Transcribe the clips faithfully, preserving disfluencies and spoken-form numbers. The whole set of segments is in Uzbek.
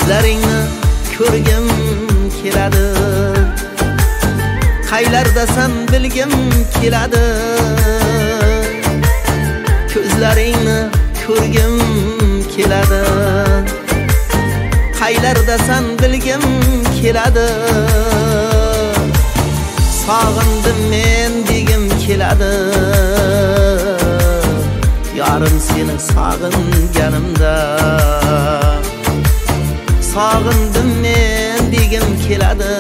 Yuzlaringni ko'rgim keladi, qaylardasan bilgim keladi. Ko'zlaringni ko'rgim keladi, qaylardasan bilgim keladi. Sog'indim men degim keladi, yarim seni sog'inganimda. Sog'indim men degim keladi,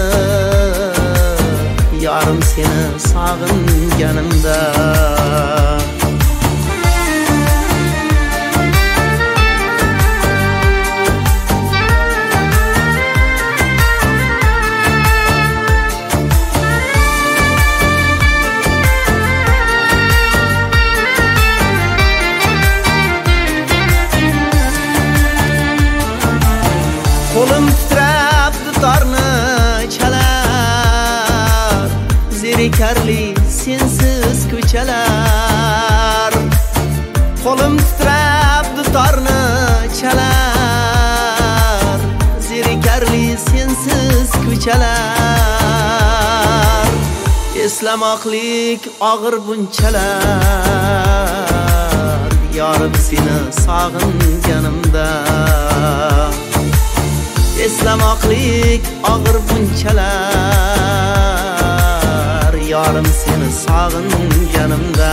yarim seni sog'inganimda. Qo'lim titrab dutorni chalar, zerikarli sensiz ko'chalar. Qo'lim titrab dutorni chalar, zerikarli sensiz ko'chalar. Eslamoqlik og'ir bunchalar, yorim seni sog'inganimda. Eslamoqlik og'ir bunchalar, yorim seni sog'inganimda.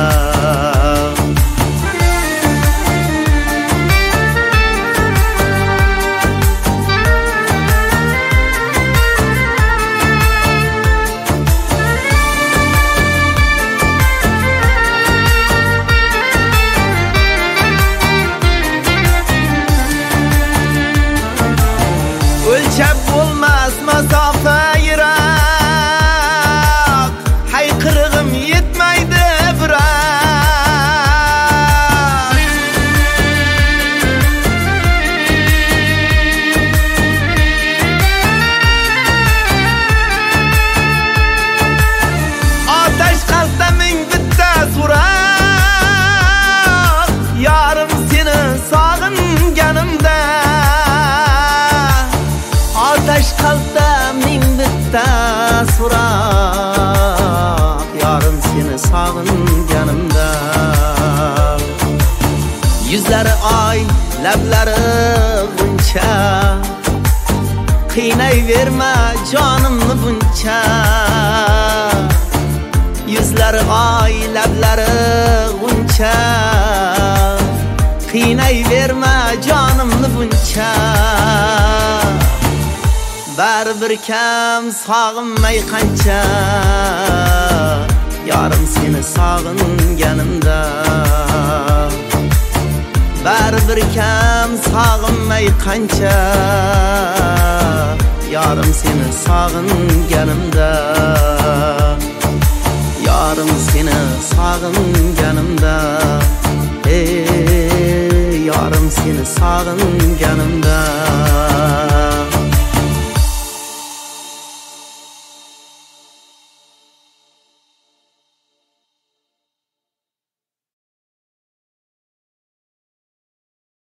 O'lchab bo'lmas masofa yiroq, hayqirig'im yetmaydi biroq. Otash qalbda ming bitta so'roq, yarim seni sog'inganimda. Otash qalbda ming bitta so'roq, yarim seni sog'inganimda. Yuzlari oy, lablari g'uncha, qiynayverma jonimni buncha. Yuzlari oy, lablari g'uncha, qiynayverma jonimni buncha. Baribir kam sog'inmay qancha, yarim seni sog'inganimda. Baribir kam sog'inmay qancha, yarim seni sog'inganimda. Yarim seni sog'inganimda. Ey yarim seni sog'inganimda.